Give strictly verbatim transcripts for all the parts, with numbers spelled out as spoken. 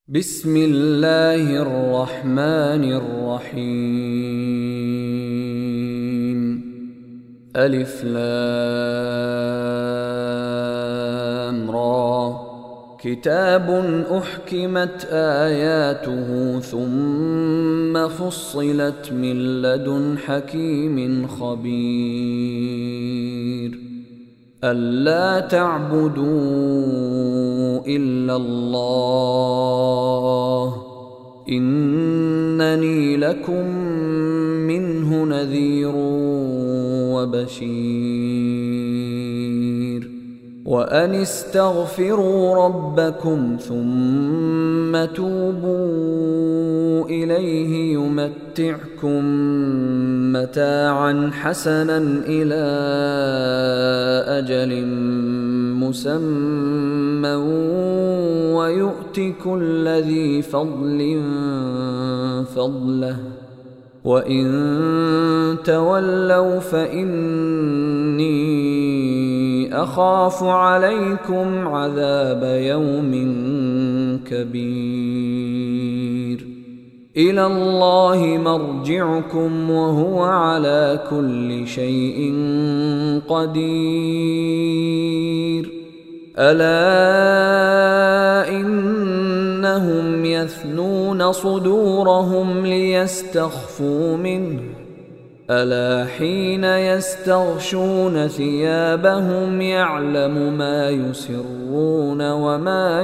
بسم الله الرحمن الرحيم. ألف لام را. كتاب أحكمت آياته ثم فصلت من لدن حكيم خبير. ألا تعبدوا إلا الله إنني لكم منه نذير وبشير. وأن استغفروا ربكم ثم توبوا إليه يمتعكم متاعا حسنا إلى أجل مسمى ويؤت كل ذي فضل فضله وإن تولوا فإني أخاف عليكم عذاب يوم كبير. إلى الله مرجعكم وهو على كل شيء قدير. ألا إنهم يثنون صدورهم ليستخفوا منه ألا حين يستغشون ثيابهم يعلم ما يسرون وما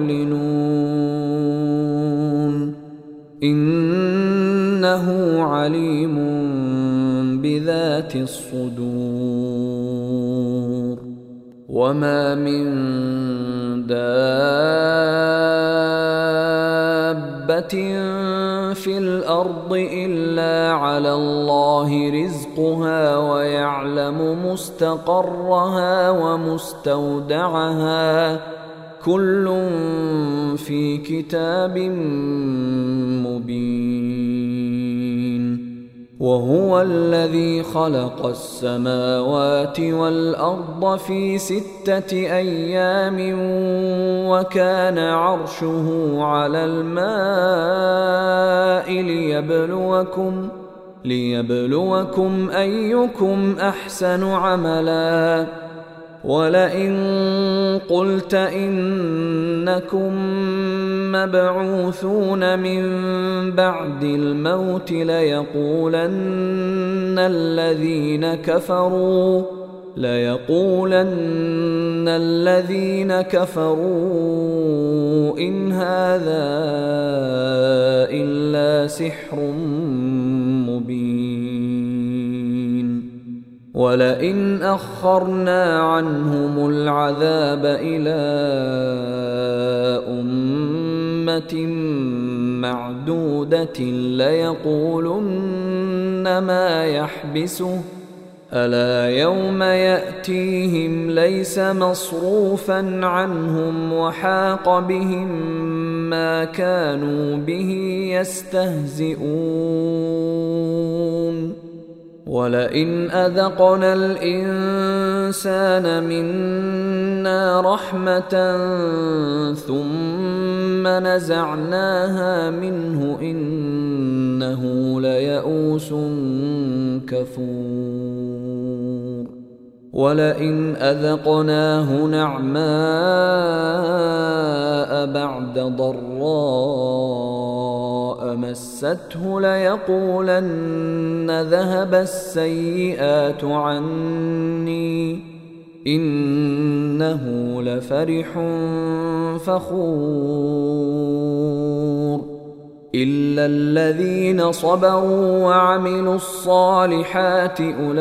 يعلنون إنه عليم بذات الصدور. وما من دابة في الأرض إلا على الله رزقها ويعلم مستقرها ومستودعها كل في كتاب مبين. وهو الذي خلق السماوات والأرض في ستة أيام وكان عرشه على الماء ليبلوكم ليبلوكم أيكم أحسن عملا. ولئن قلت إنكم مبعوثون من بعد الموت ليقولن الذين كفروا ليقولن الذين كفروا إن هذا إلا سحر مبين. ولئن أخرنا عنهم العذاب إلى أمة معدودة ليقولن ما يحبسه ألا يوم يأتيهم ليس مصروفا عنهم وحاق بهم ما كانوا به يستهزئون. ولئن أذقنا الإنسان منا رحمة ثم نزعناها منه إنه ليئوس كفور. ولئن أذقناه نعماء بعد ضراء مسته ليقولن ذهب السيئات عني إنه لفرح فخور. إلا الذين صبروا وعملوا الصالحات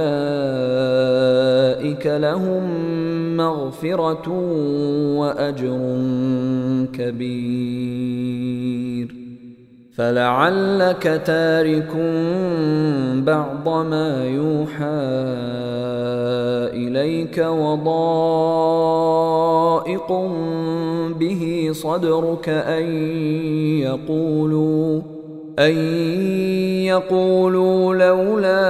أولئك لهم مغفرة وأجر كبير. فلعلك تارك بعض ما يوحى إليك وضائق به صدرك أن يقولوا أن يقولوا لولا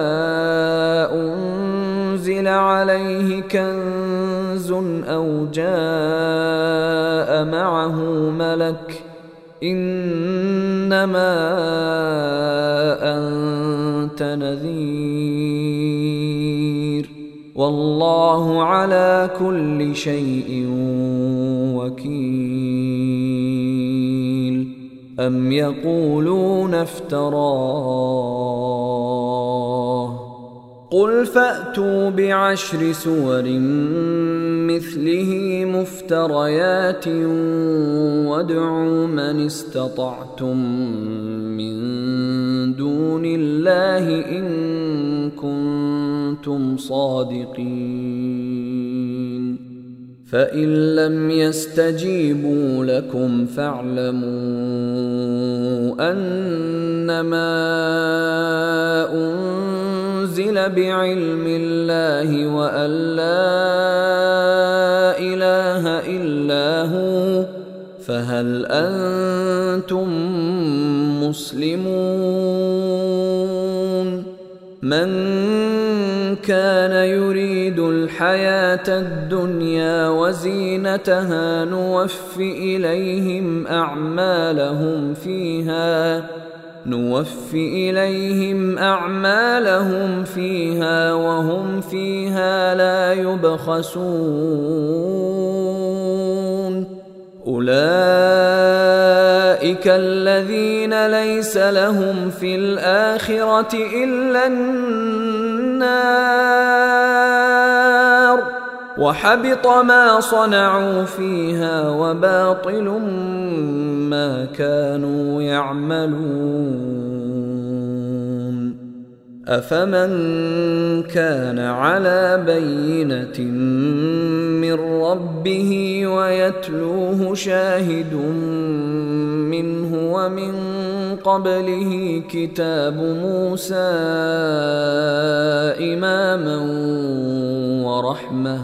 أنزل عليه كنز أو جاء معه ملك إنما أنت نذير والله على كل شيء وكيل. أم يقولون افتراه قل فأتوا بعشر سور مثله مفتريات وادعوا من استطعتم من دون الله إن كنتم صادقين. فإن لم يستجيبوا لكم فاعلموا أنما أنزل بعلم الله وأن لا إله إلا هو فهل أنتم مسلمون؟ من كان يريد الحياة الدنيا وزينتها نوف إليهم أعمالهم فيها نوف إليهم أعمالهم فيها وهم فيها لا يبخسون. أولئك الذين ليس لهم في الآخرة إلا النار وحبط ما صنعوا فيها وباطل ما كانوا يعملون. أفمن كان على بينة من ربه ويتلوه شاهد منه ومن قبله كتاب موسى إماما ورحمة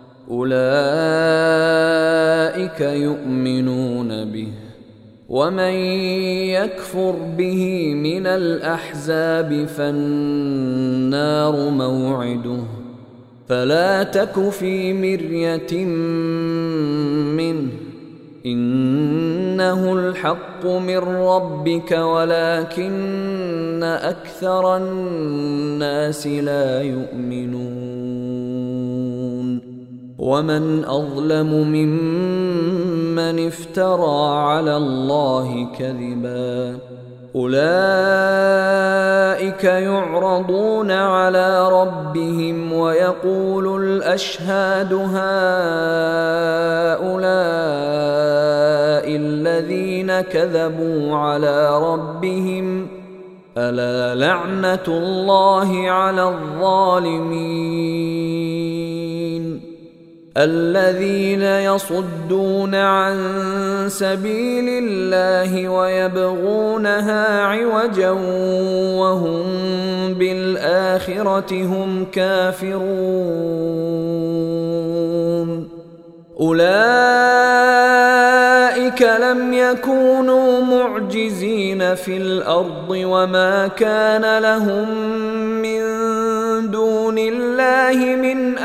أولئك يؤمنون به. ومن يكفر به من الأحزاب فالنار موعده فلا تك في مرية منه إنه الحق من ربك ولكن أكثر الناس لا يؤمنون. ومن أظلم ممن افترى على الله كذبا أولئك يعرضون على ربهم ويقول الأشهاد هؤلاء الذين كذبوا على ربهم ألا لعنة الله على الظالمين. الذين يصدون عن سبيل الله ويبغونها عوجا وهم بالآخرة هم كافرون أولئك لم يكونوا معجزين في الأرض وما كان لهم من دون الله من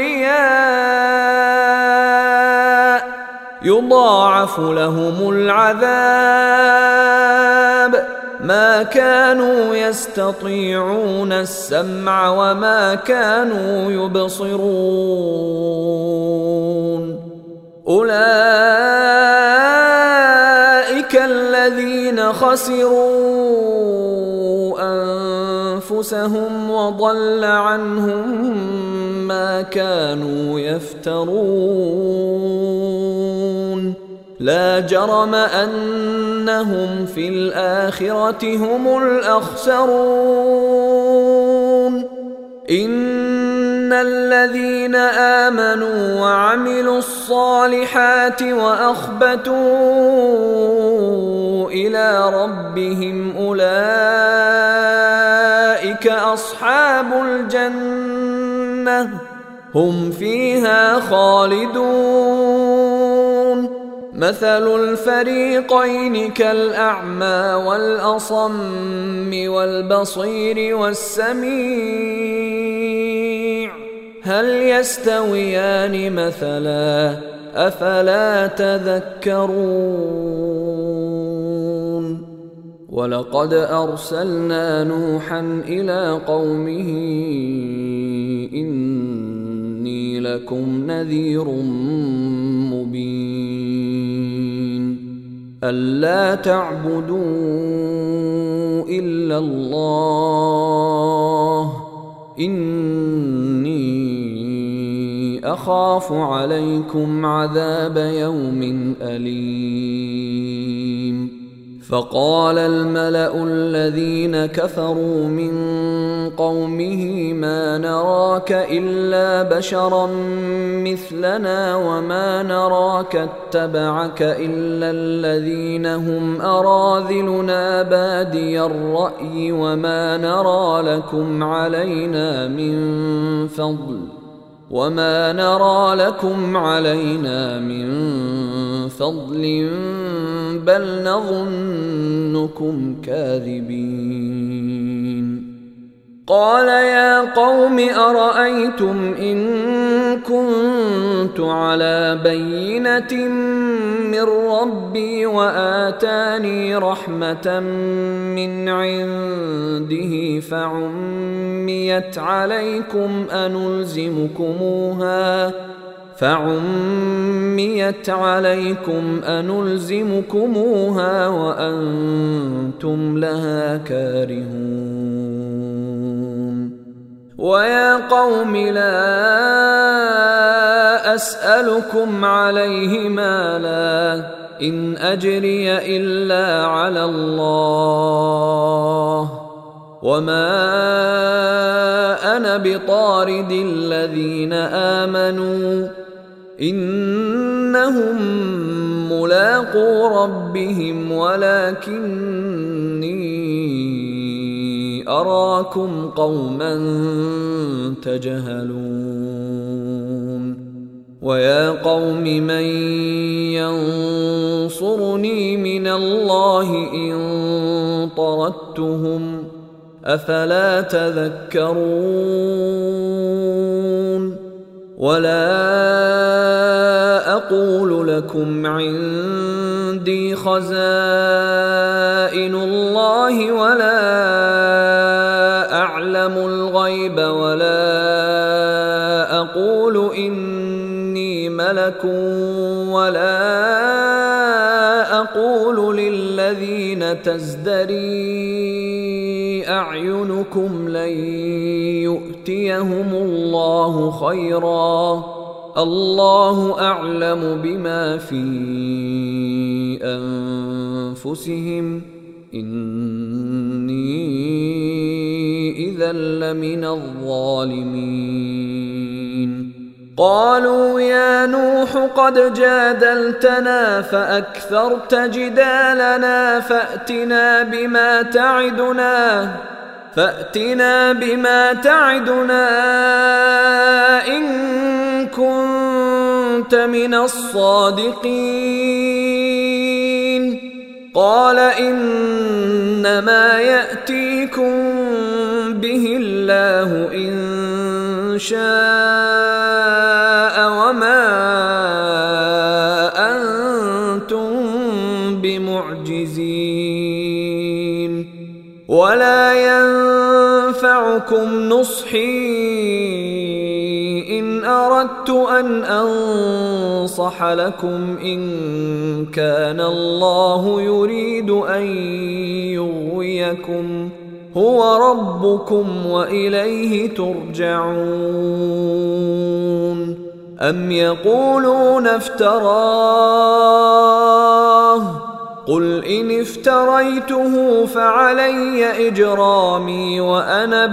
أولياء يضاعف لهم العذاب ما كانوا يستطيعون السمع وما كانوا يبصرون. أولئك الذين خسروا أنفسهم وضل عنهم ما كانوا يفترون. لا جرم أنهم في الآخرة هم الأخسرون. إن الذين آمنوا وعملوا الصالحات وأخبتوا إلى ربهم أولئك أصحاب الجنة هم فيها خالدون. مثل الفريقين كالأعمى والأصم والبصير والسميع هل يستويان مثلا أفلا تذكرون. ولقد أرسلنا نوحا إلى قومه إني لكم نذير مبين ألا تعبدوا إلا الله إني أخاف عليكم عذاب يوم أليم فقال الملأ الذين كفروا من قومه ما نراك إلا بشرا مثلنا وما نراك اتبعك إلا الذين هم أراذلنا بادي الرأي وما نرى لكم علينا من فضل وما نرى لكم علينا من فضل بل نظنكم كاذبين قال يا قوم أرأيتم إن كنت على بينة من ربي وآتاني رحمة من عنده فعميت عليكم أنلزمكموها فعميت عليكم أنلزمكموها وأنتم لها كارهون ويا قوم لا أسألكم عليه مالا إن أجري إلا على الله وما أنا بطارد الذين آمنوا إنهم ملاقو ربهم ولكني أراكم قوما تجهلون ويا قوم من ينصرني من الله إن طردتهم أفلا تذكرون ولا أقول لكم عندي خزائن الله ولا أعلم الغيب ولا أقول إني ملك ولا أقول للذين تزدري أعينكم لن يؤتيهم الله خيرا الله أعلم بما في أنفسهم إني إذا لمن الظالمين قالوا يا نوح قد جادلتنا فأكثرت جدالنا فأتنا بما تعدنا فأتنا بما تعدنا إن كنت من الصادقين قال إنما يأتيكم به الله إن شاء وما أنتم بمعجزين ولا ينفعكم نصحي إن أردت أن أنصح لكم إن كان الله يريد أن يغويكم هو ربكم وإليه ترجعون أم يقولون افتراه قل إن افتريته فعلي إجرامي وأنا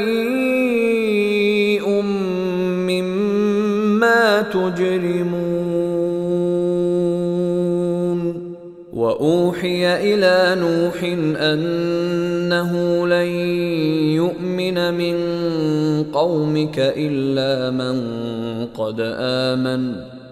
بريء مما تجرمون وأوحي إلى نوح أنه لن يؤمن من قومك إلا من قد آمن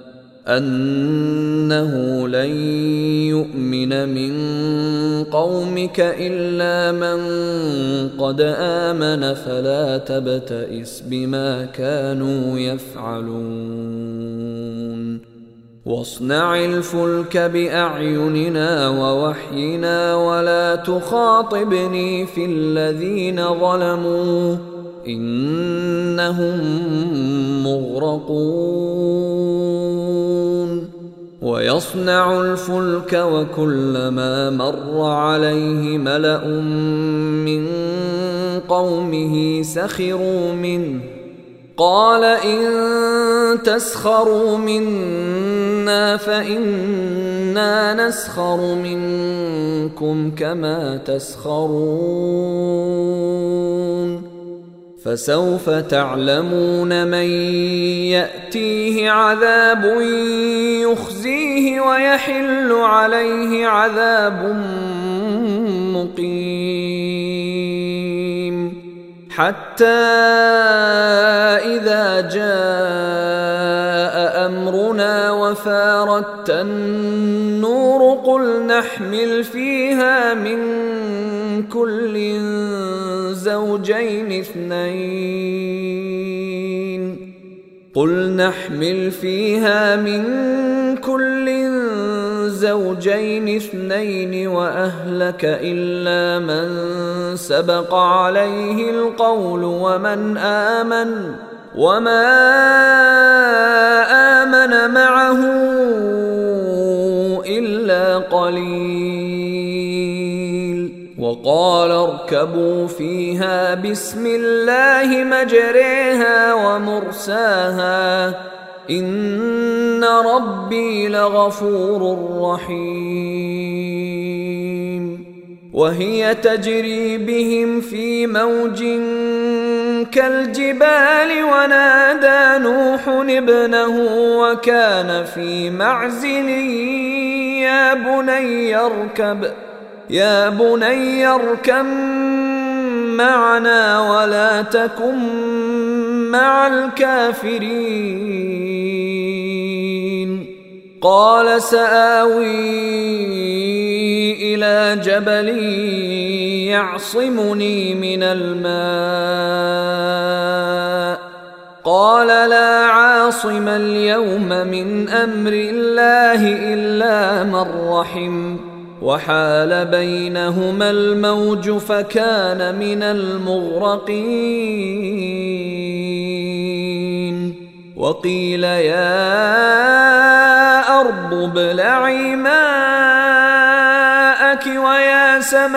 أنه لن يؤمن من قومك إلا من قد آمن فلا تبتئس بما كانوا يفعلون واصنع الفلك بأعيننا ووحينا ولا تخاطبني في الذين ظلموا إنهم مغرقون ويصنع الفلك وكلما مر عليه ملأ من قومه سخروا منه قال إن تسخروا منا فإنا نسخر منكم كما تسخرون فسوف تعلمون من يأتيه عذاب يخزيه ويحل عليه عذاب مقيم حتى إذا جاء أمرنا وفارت النور قل نحمل فيها من كل زوجين اثنين قل نحمل فيها من كل زوجين اثنين وأهلك إلا من سبق عليه القول ومن آمن وما آمن معه إلا قليل وقال اركبوا فيها بسم الله مجريها ومرساها إن ربي لغفور رحيم وهي تجري بهم في موج كالجبال ونادى نوح ابنه وكان في معزل يا بني اركب يا بني اركب معنا ولا تكن مع الكافرين قال سآوي إلى جبل يعصمني من الماء قال لا عاصم اليوم من أمر الله إلا من رحم وحال بينهما الموج فكان من المغرقين وقيل يا أرض ابلعي ماءك ويا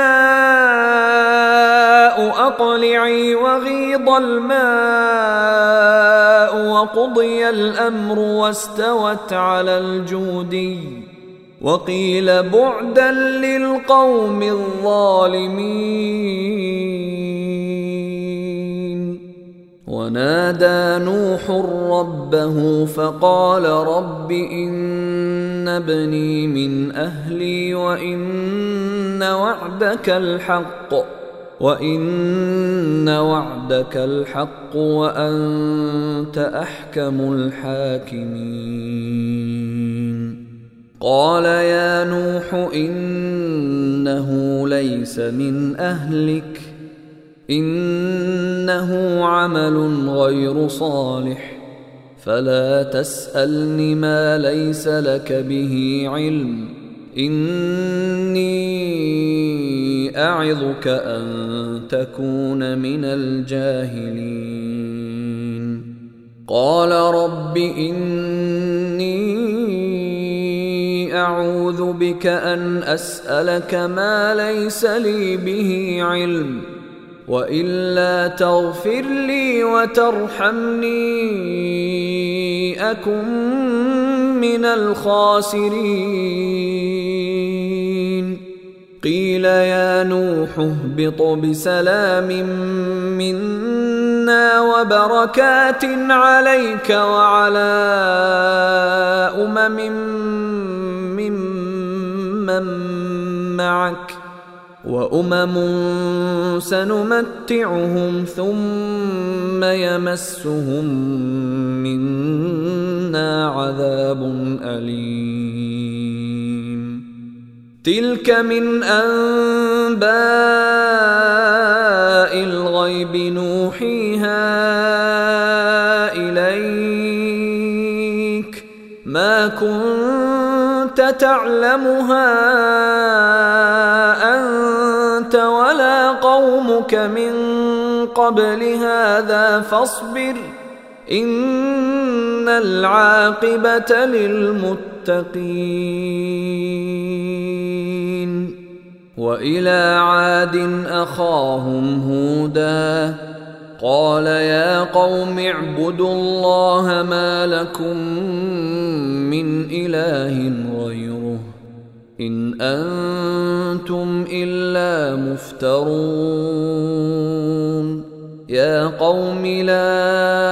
سماء أقلعي وغيض الماء وقضي الأمر واستوت على الجودي وقيل بعدا للقوم الظالمين ونادى نوح ربه فقال رب إن ابني من أهلي وإن وعدك الحق وإن وعدك الحق وأنت أحكم الحاكمين قال يا نوح إنه ليس من أهلك إنه عمل غير صالح فلا تسألني ما ليس لك به علم إني أعظك أن تكون من الجاهلين قال رب إني أعوذ بك أن أسألك ما ليس لي به علم وإلا تغفر لي وترحمني أكن من الخاسرين قيل يا نوح اهبط بسلام منا وبركات عليك وعلى أمم ممن معك وأمم سنمتعهم ثم يمسهم منا عذاب أليم تلك من أنباء الغيب نوحيها إليك ما كنت تعلمها أنت ولا قومك من قبل هذا فاصبر إن العاقبة للمتقين. وإلى عاد أخاهم هودا قال يا قوم اعبدوا الله ما لكم من إله غيره إن أنتم إلا مفترون. يا قوم لا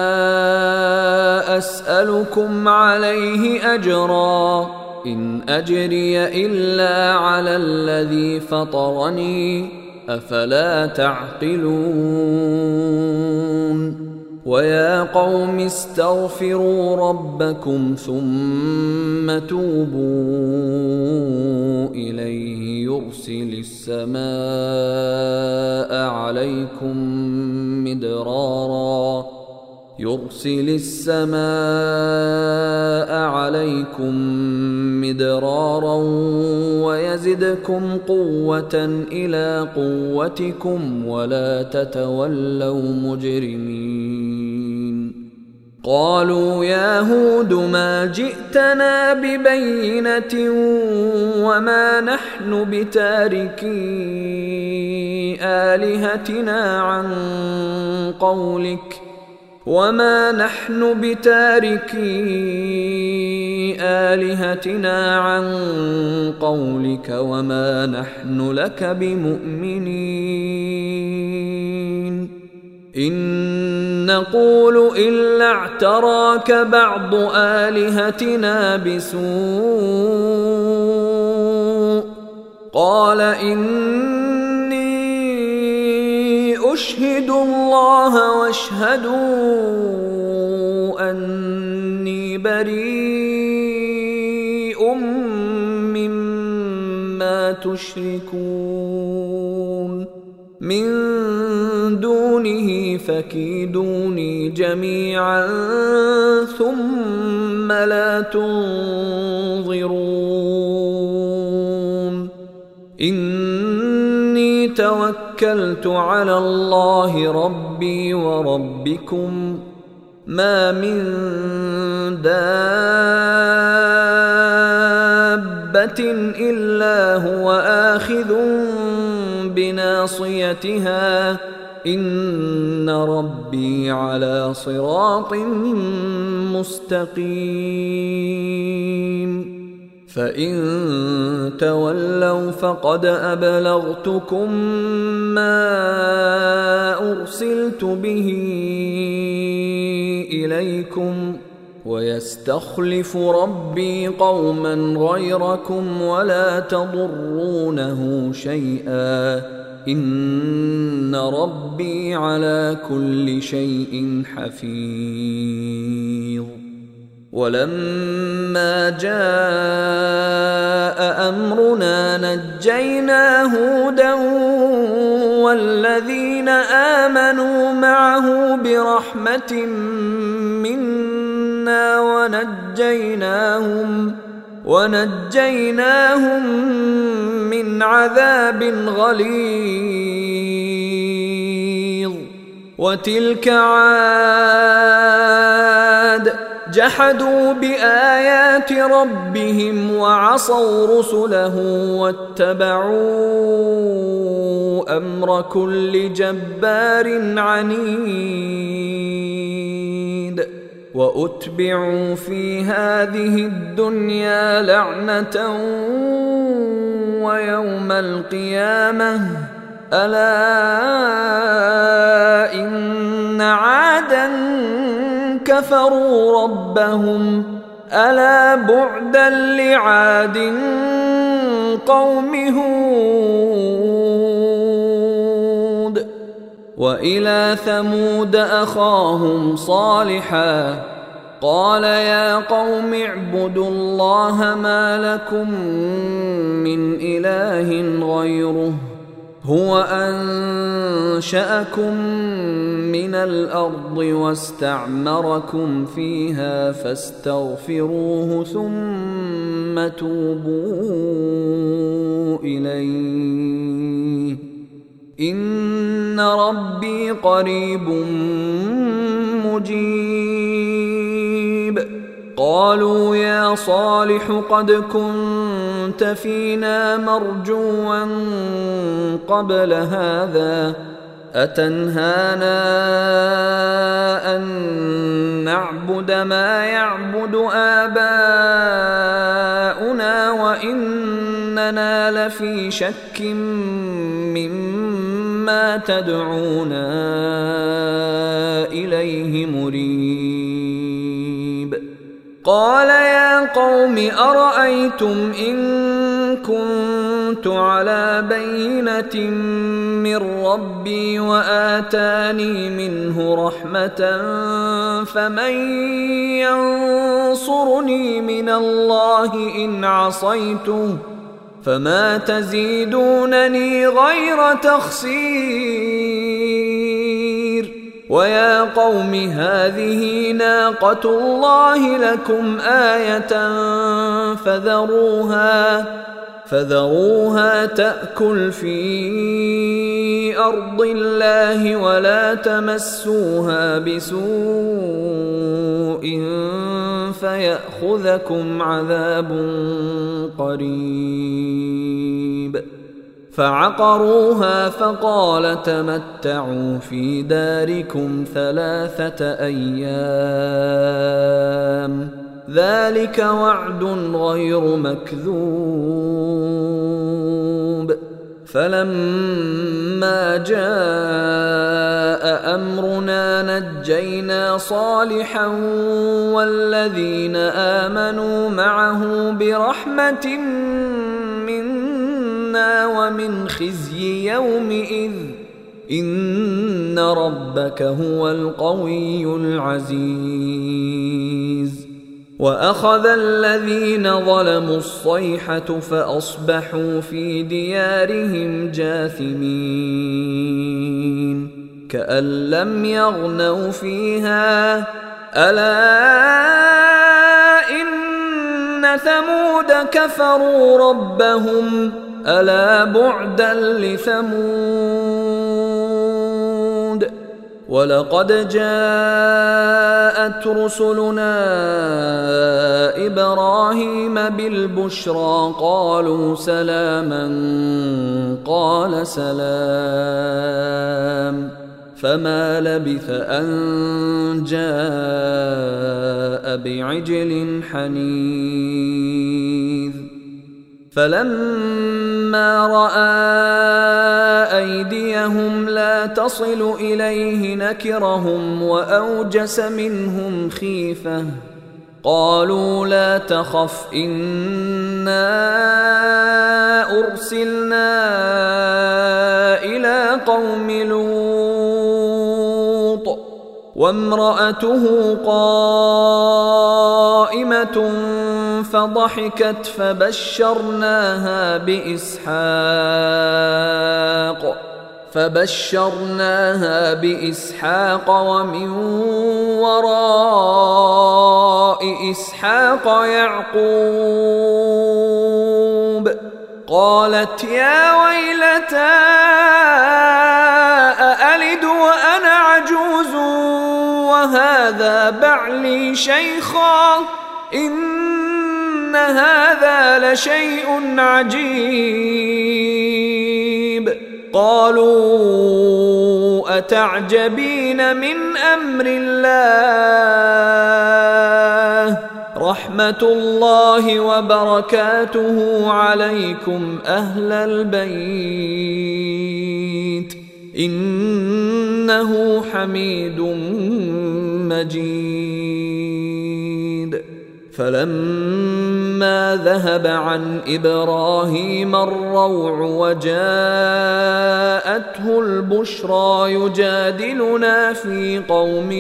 أسألكم عليه أجرا إن أجري إلا على الذي فطرني أفلا تعقلون. ويا قوم استغفروا ربكم ثم توبوا إليه يرسل السماء عليكم مدرارا يرسل السماء عليكم مدرارا ويزدكم قوة إلى قوتكم ولا تتولوا مجرمين. قالوا يا هود ما جئتنا ببينة وما نحن بتاركي آلهتنا عن قولك وما نحن بتاركي آلهتنا عن قولك وما نحن لك بمؤمنين. إن نقول إلا اعتراك بعض آلهتنا بسوء قال إني أشهد الله واشهدوا أني بريء مما تشركون من دونه فكيدوني جميعا ثم لا تنظرون. إني توكلت على الله ربي وربكم ما من دابة إلا هو آخذ بناصيتها إن ربي على صراط مستقيم. فإن تولوا فقد أبلغتكم ما أرسلت به إليكم ويستخلف ربي قوما غيركم ولا تضرونه شيئا إن ربي على كل شيء حفيظ. ولما جاء أمرنا نجينا هودا والذين آمنوا معه برحمة منا ونجيناهم ونجيناهم من عذاب غليظ. وتلك عاد جحدوا بآيات ربهم وعصوا رسله واتبعوا أمر كل جبار عنيد. وأتبعوا في هذه الدنيا لعنة ويوم القيامة ألا إن عادا كفروا ربهم ألا بعدا لعاد قوم هود. وإلى ثمود أخاهم صالحا قال يا قوم اعبدوا الله ما لكم من إله غيره هو أنشأكم من الأرض واستعمركم فيها فاستغفروه ثم توبوا إليه إن ربي قريب مجيب. قالوا يا صالح قد كنت فينا مرجوا قبل هذا أتنهانا أن نعبد ما يعبد آباؤنا وإننا لفي شك مما تدعونا إليه مريب. قال يا قوم أرأيتم إن كنت على بينة من ربي وآتاني منه رحمة فمن ينصرني من الله إن عصيته فما تزيدونني غير تخسير. ويا قوم هذه ناقة الله لكم آية فذروها فذروها تأكل في أرض الله ولا تمسوها بسوء فيأخذكم عذاب قريب. فعقروها فقال تمتعوا في داركم ثلاثة أيام ذلك وعد غير مكذوب. فلما جاء أمرنا نجينا صالحا والذين آمنوا معه برحمة منا ومن خزي يومئذ إن ربك هو القوي العزيز. وأخذ الذين ظلموا الصيحة فأصبحوا في ديارهم جاثمين كأن لم يغنوا فيها ألا إن ثمود كفروا ربهم ألا بعدا لثمود. ولقد جاءت رسلنا إبراهيم بالبشرى قالوا سلاما قال سلام فما لبث أن جاء بعجل حنيذ. فلما رأى أيديهم لا تصل إليه نكرهم وأوجس منهم خيفة قالوا لا تخف إنا أرسلنا إلى قوم لوط وامرأته قائمة فضحكت فبشرناها بإسحاق فبشرناها بإسحاق ومن وراء إسحاق يعقوب. قالت يا ويلتى أألد وأنا عجوز وهذا بعلي شيخا إن هذا لشيء عجيب. قالوا أتعجبين من أمر الله رحمة الله وبركاته عليكم أهل البيت إنه حميد مجيد. فلما ذهب عن إبراهيم الروع وجاءته البشرى يجادلنا في قوم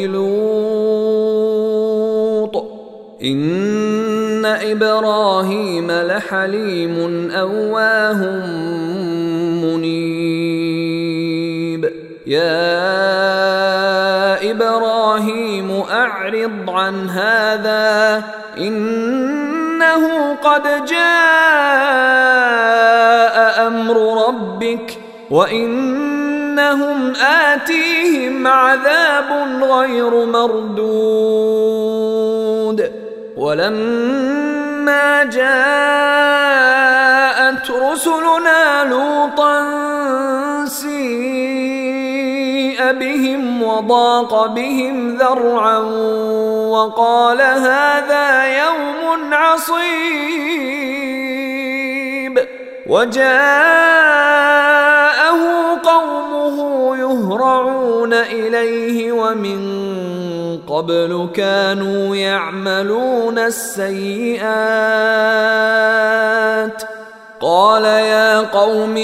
لوط إن إبراهيم لحليم أواه منيب. يا إبراهيم أعرض عن هذا إنه قد جاء أمر ربك وإنهم آتيهم عذاب غير مردود ولما جاءت رسلنا لوطا سيء بهم وضاق بهم ذرعا وقال هذا يوم عصيب وجاءه قومه يهرعون إليه ومن قبل كانوا يعملون السيئات قال يا قوم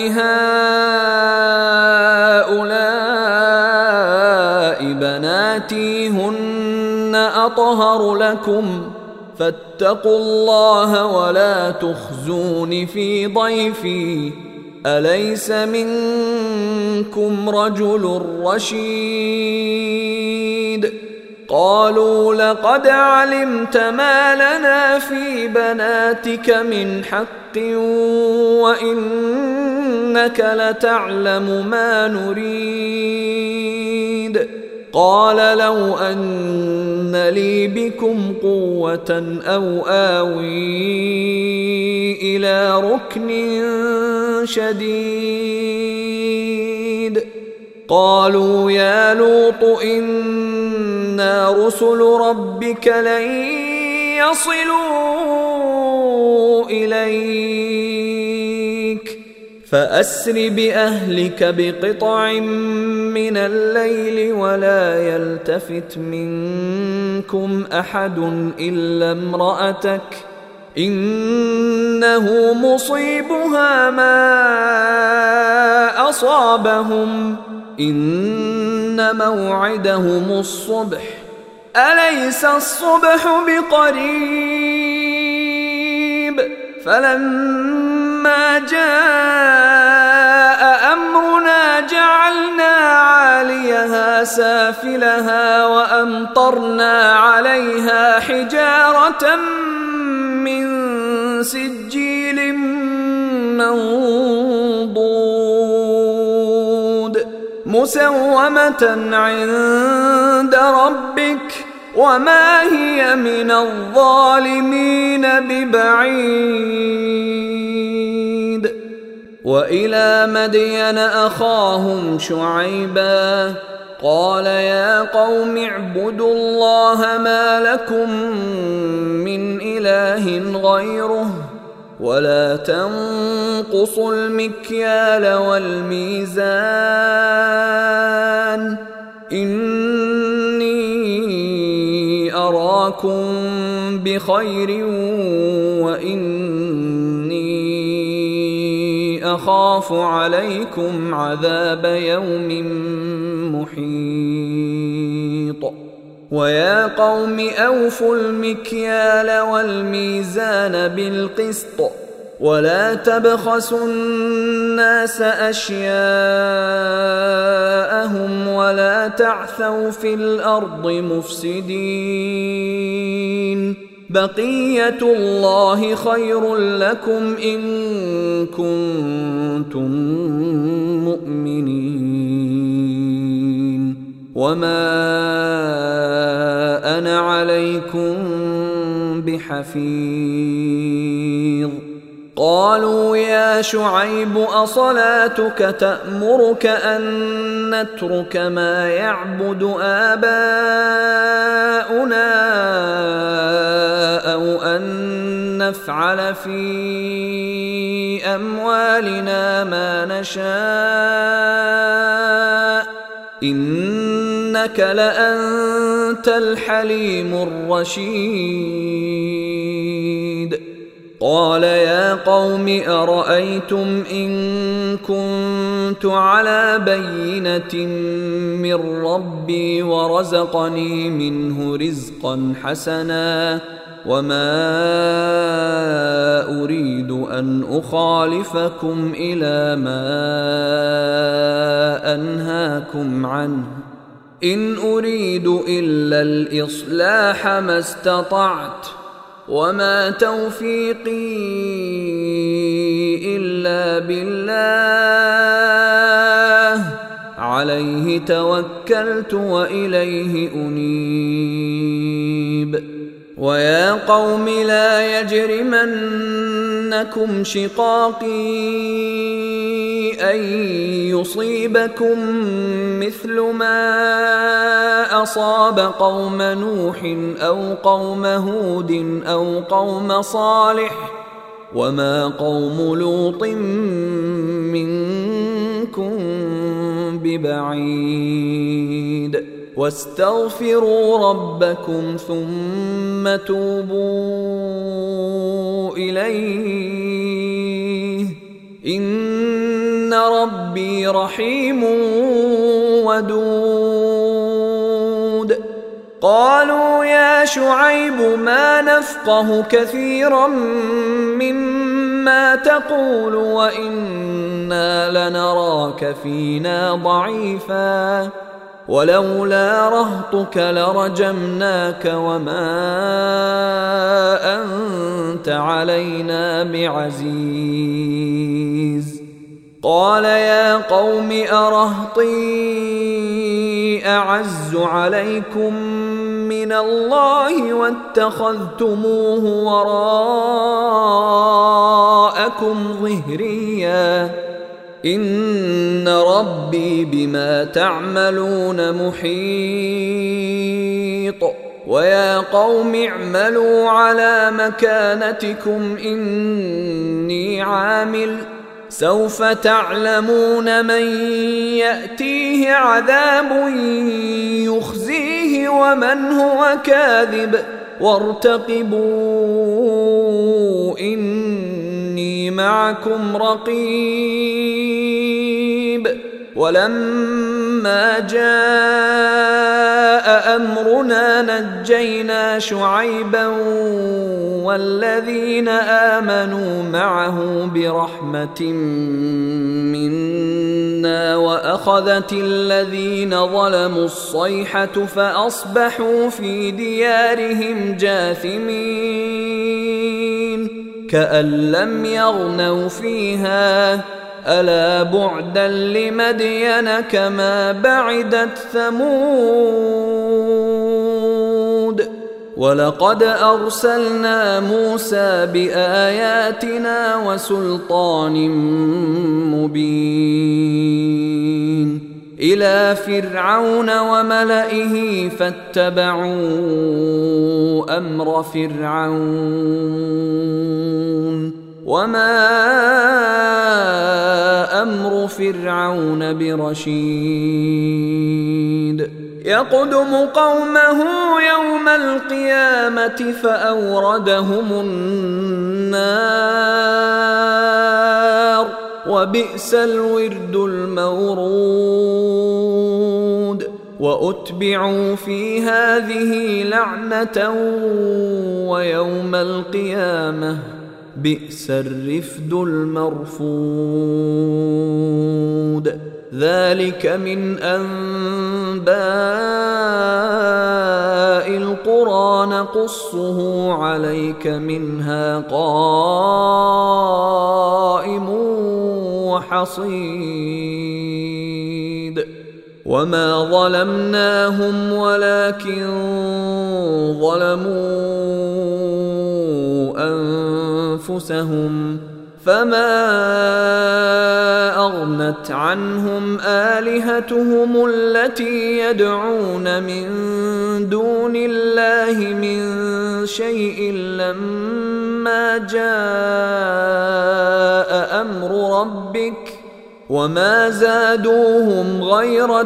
هؤلاء بناتي هن أطهر لكم فاتقوا الله ولا تخزون في ضيفي أليس منكم رجل رشيد قالوا لقد علمت ما لنا في بناتك من حق وإنك لتعلم ما نريد قال لو أن لي بكم قوة أو آوي إلى ركن شديد قالوا يا لوط إنا رسل ربك لن يصلوا إليك فأسر بأهلك بقطع من الليل ولا يلتفت منكم أحد إلا امرأتك إنه مصيبها ما أصابهم إن موعدهم الصبح أليس الصبح بقريب فلما جاء أمرنا جعلنا عاليها سافلها وأمطرنا عليها حجارة من سجيل منضود مسومة عند ربك وما هي من الظالمين ببعيد وإلى مدين أخاهم شعيبا قال يا قوم اعبدوا الله ما لكم من إله غيره ولا تنقصوا المكيال والميزان إني أراكم بخير وإني أخاف عليكم عذاب يوم محيط ويا قوم أوفوا المكيال والميزان بالقسط ولا تبخسوا الناس أشياءهم ولا تعثوا في الأرض مفسدين بقية الله خير لكم إن كنتم مؤمنين وما أنا عليكم بحفيظ قالوا يا شعيب أصلاتك تأمرك أن نترك ما يعبد آباؤنا أو أن نفعل في أموالنا ما نشاء إنك لأنت الحليم الرشيد قال يا قوم أرأيتم إن كنت على بينة من ربي ورزقني منه رزقا حسنا وما أريد أن أخالفكم إلى ما أنهاكم عنه إن أريد إلا الإصلاح ما استطعت وما توفيقي إلا بالله عليه توكلت وإليه أنيب ويا قوم لا يجرمنكم شقاقي أن يصيبكم مثل ما أصاب قوم نوح أو قوم هود أو قوم صالح وما قوم لوط منكم ببعيد واستغفروا ربكم ثم توبوا إليه إن ربي رحيم ودود قالوا يا شعيب ما نفقه كثيرا مما تقول وإنا لنراك فينا ضعيفا ولولا رهطك لرجمناك وما أنت علينا بعزيز قال يا قوم أرهطي أعز عليكم من الله واتخذتموه وراءكم ظهريا إن ربي بما تعملون محيط ويا قوم اعملوا على مكانتكم إني عامل سوف تعلمون من يأتيه عذاب يخزيه ومن هو كاذب وارتقبوا إني معكم رقيب ولما جاء أمرنا نجينا شعيبا والذين آمنوا معه برحمة منا وأخذت الذين ظلموا الصيحة فأصبحوا في ديارهم جاثمين كأن لم يغنوا فيها ألا بعدا لمدين كما بعدت ثمود ولقد أرسلنا موسى بآياتنا وسلطان مبين إلى فرعون وملئه فاتبعوا أمر فرعون وما أمر فرعون برشيد يقدم قومه يوم القيامة فأوردهم النار وبئس الورد المورود وأتبعوا في هذه لعنة ويوم القيامة بئس الرفد المرفود ذلك من أنباء القرى نقصه عليك منها قائم وحصيد وما ظلمناهم ولكن ظلموا أنفسهم فما أغنت عنهم آلهتهم التي يدعون من دون الله من شيء لما جاء أمر ربك وما زادوهم غير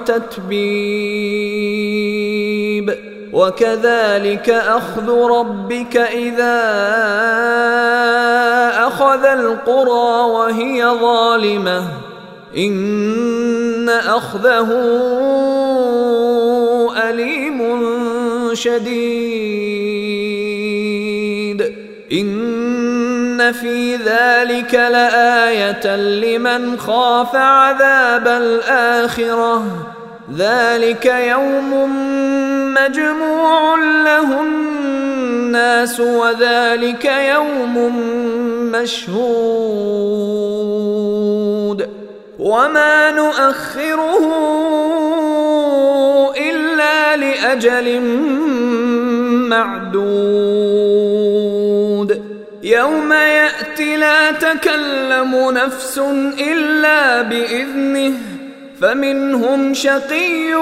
تتبيب وكذلك أخذ ربك إذا أخذ القرى وهي ظالمة إن أخذه أليم شديد إن في ذلك لآية لمن خاف عذاب الآخرة ذلك يوم مجموع له الناس وذلك يوم مشهود وما نؤخره إلا لأجل معدود يوم يأتي لا تكلم نفس إلا بإذنه فمنهم شقي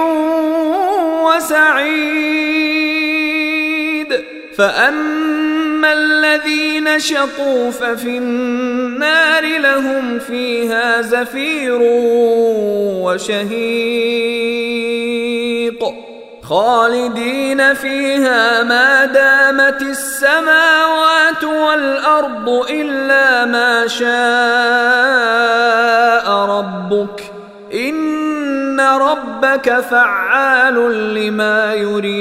وسعيد فأما الذين شقوا ففي النار لهم فيها زفير وشهيق خالدين فيها ما دامت السماوات والأرض إلا ما شاء ربك إن ربك فعال لما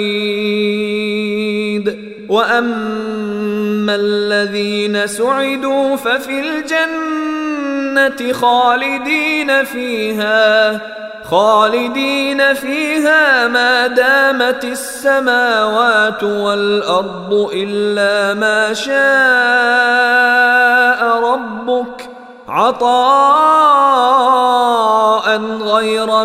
يريد وأما الذين سعدوا ففي الجنة خالدين فيها خالدين فيها ما دامت السماوات والأرض إلا ما شاء ربك عطاء غير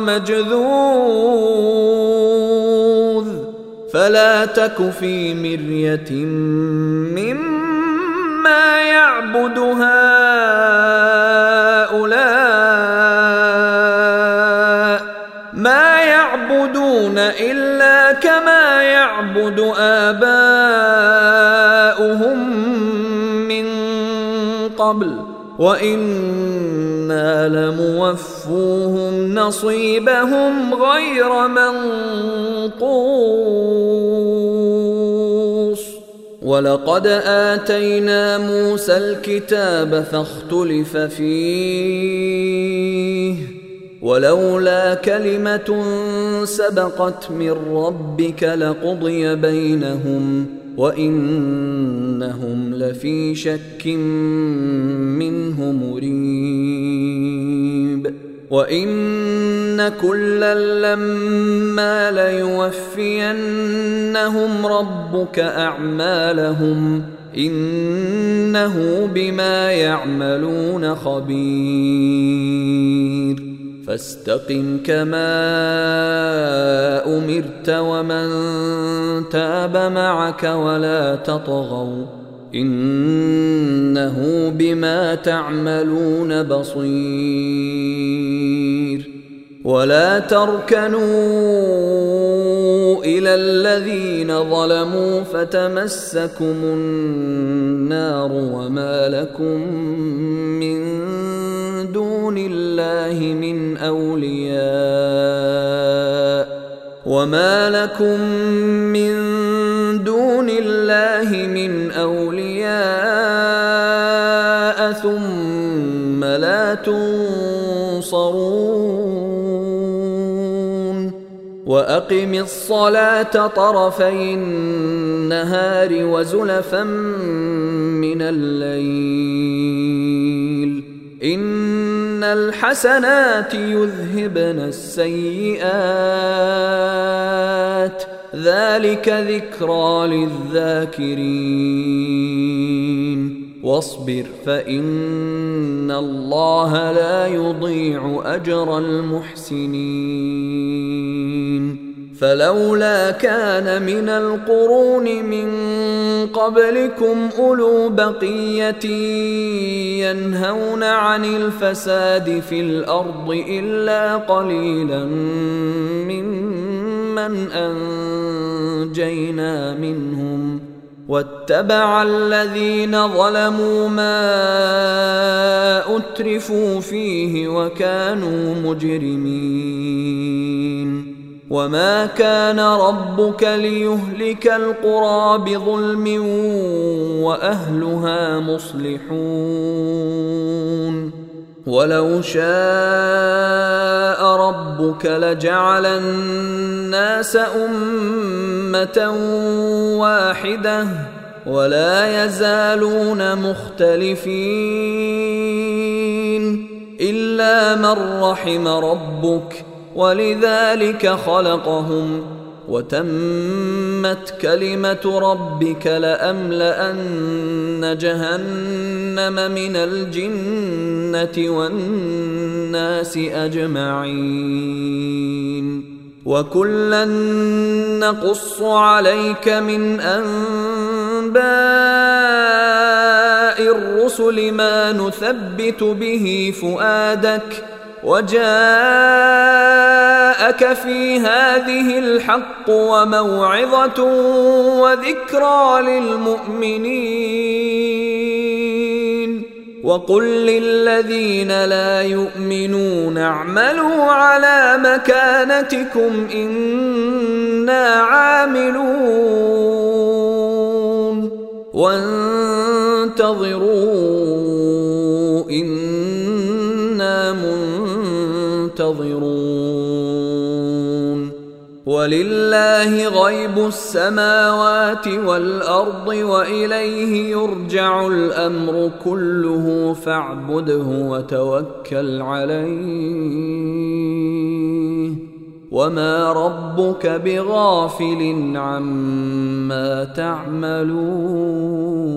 مجذوذ فلا تك في مرية مما يعبد هؤلاء ما يعبدون إلا كما يعبد آباؤهم من قبل وإنا لموفوهم نصيبهم غير منقوص ولقد آتينا موسى الكتاب فاختلف فيه ولولا كلمة سبقت من ربك لقضي بينهم وإنهم لفي شك منه مريب وإن كلا لما ليوفينهم ربك أعمالهم إنه بما يعملون خبير فاستقم كما أمرت ومن تاب معك ولا تطغوا إنه بما تعملون بصير ولا تركنوا إلى الذين ظلموا فتمسكم النار وما لكم من دون الله من أولياء وما لكم من دون الله من أولياء ثم لا تنصرون وأقم الصلاة طرفي النهار وزلفا من الليل إن الحسنات يذهبن السيئات ذلك ذكرى للذاكرين واصبر فإن الله لا يضيع أجر المحسنين فلولا كان من القرون من قبلكم أولو بقية ينهون عن الفساد في الأرض إلا قليلا ممن أنجينا منهم واتبع الذين ظلموا ما أترفوا فيه وكانوا مجرمين وما كان ربك ليهلك القرى بظلم وأهلها مصلحون ولو شاء ربك لجعل الناس أمة واحدة ولا يزالون مختلفين إلا من رحم ربك ولذلك خلقهم وتمت كلمة ربك لأملأن جهنم من الجنة والناس أجمعين وكلا نقص عليك من أنباء الرسل ما نثبت به فؤادك وجاءك في هذه الحق وموعظة وذكرى للمؤمنين وقل للذين لا يؤمنون اعملوا على مكانتكم إنا عاملون وانتظروا إنا منتظرون ولله غيب السماوات والأرض وإليه يرجع الأمر كله فاعبده وتوكل عليه وما ربك بغافل عما تعملون.